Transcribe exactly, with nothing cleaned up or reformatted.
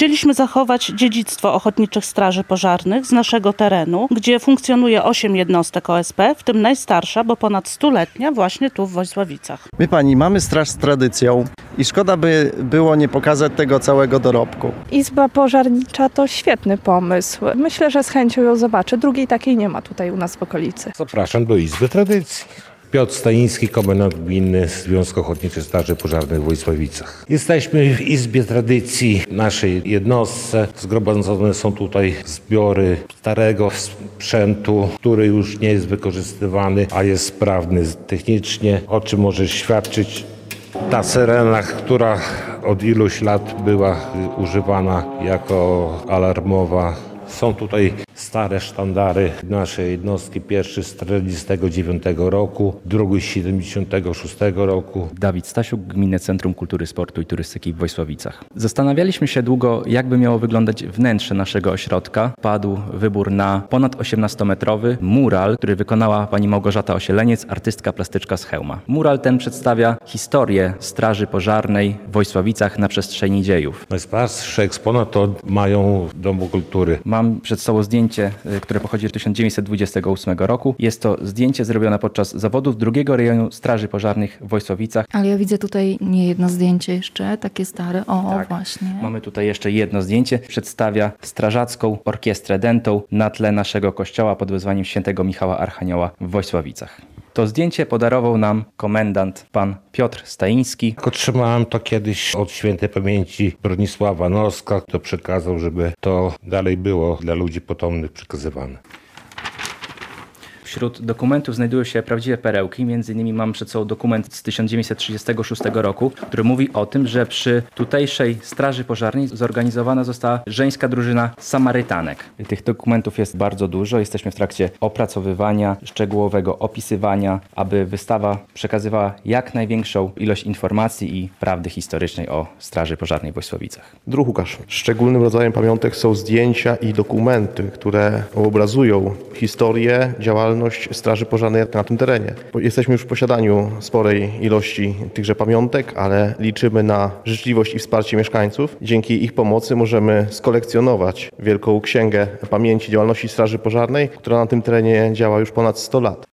Chcieliśmy zachować dziedzictwo ochotniczych straży pożarnych z naszego terenu, gdzie funkcjonuje osiem jednostek O S P, w tym najstarsza, bo ponad stuletnia, właśnie tu w Wojsławicach. My pani, mamy straż z tradycją i szkoda by było nie pokazać tego całego dorobku. Izba pożarnicza to świetny pomysł. Myślę, że z chęcią ją zobaczę. Drugiej takiej nie ma tutaj u nas w okolicy. Zapraszam do Izby Tradycji. Piotr Stański, komendant gminny Związku Ochotniczych Straży Pożarnych w Wojsławicach. Jesteśmy w Izbie Tradycji, naszej jednostce. Zgromadzone są tutaj zbiory starego sprzętu, który już nie jest wykorzystywany, a jest sprawny technicznie, o czym może świadczyć ta syrena, która od iluś lat była używana jako alarmowa. Są tutaj stare sztandary naszej jednostki, pierwszy z czterdziestego dziewiątego roku, drugi z siedemdziesiątego szóstego roku. Dawid Stasiuk, Gminne Centrum Kultury, Sportu i Turystyki w Wojsławicach. Zastanawialiśmy się długo, jak by miało wyglądać wnętrze naszego ośrodka. Padł wybór na ponad osiemnastometrowy mural, który wykonała pani Małgorzata Osieleniec, artystka plastyczka z Chełma. Mural ten przedstawia historię Straży Pożarnej w Wojsławicach na przestrzeni dziejów. Najstarszy eksponat to mają Domu Kultury. Mam przed sobą zdjęcie, które pochodzi z tysiąc dziewięćset dwudziestego ósmego roku. Jest to zdjęcie zrobione podczas zawodów drugiego rejonu Straży Pożarnych w Wojsławicach. Ale ja widzę tutaj nie jedno zdjęcie jeszcze, takie stare. O, Tak. właśnie. Mamy tutaj jeszcze jedno zdjęcie. Przedstawia strażacką orkiestrę dętą na tle naszego kościoła pod wezwaniem świętego Michała Archanioła w Wojsławicach. To zdjęcie podarował nam komendant pan Piotr Stański. Otrzymałem to kiedyś od świętej pamięci Bronisława Noska, kto przekazał, żeby to dalej było dla ludzi potomnych przekazywane. Wśród dokumentów znajdują się prawdziwe perełki. Między innymi mam przed sobą dokument z tysiąc dziewięćset trzydziestego szóstego roku, który mówi o tym, że przy tutejszej Straży Pożarnej zorganizowana została żeńska drużyna Samarytanek. Tych dokumentów jest bardzo dużo. Jesteśmy w trakcie opracowywania, szczegółowego opisywania, aby wystawa przekazywała jak największą ilość informacji i prawdy historycznej o Straży Pożarnej w Wojsławicach. Druh Łukasz. Szczególnym rodzajem pamiątek są zdjęcia i dokumenty, które obrazują historię, działalność Straży Pożarnej na tym terenie. Jesteśmy już w posiadaniu sporej ilości tychże pamiątek, ale liczymy na życzliwość i wsparcie mieszkańców. Dzięki ich pomocy możemy skolekcjonować wielką księgę pamięci działalności Straży Pożarnej, która na tym terenie działa już ponad sto lat.